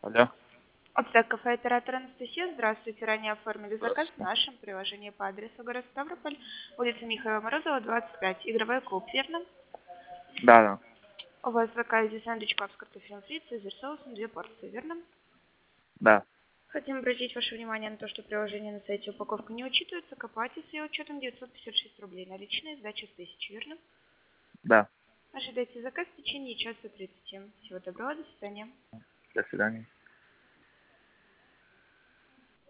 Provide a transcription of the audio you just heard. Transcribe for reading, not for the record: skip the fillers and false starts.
Алло. Отстак кафе оператор Анастасия. Здравствуйте. Ранее оформили заказ в Здравствуйте. нашем приложении по адресу город Ставрополь, улица Михаила Морозова, 25, игровой клуб, верно? Да, да. У вас в заказе сэндвич пап с картофелем фри, цезарь соусом, 2 порции, верно? Да. Хотим обратить ваше внимание на то, что приложение на сайте упаковка не учитывается, к оплате с ее учетом 956 рублей, наличные, сдача 1000, верно? Да. Ожидайте заказ в течение часа 30. Всего доброго, до свидания. До свидания.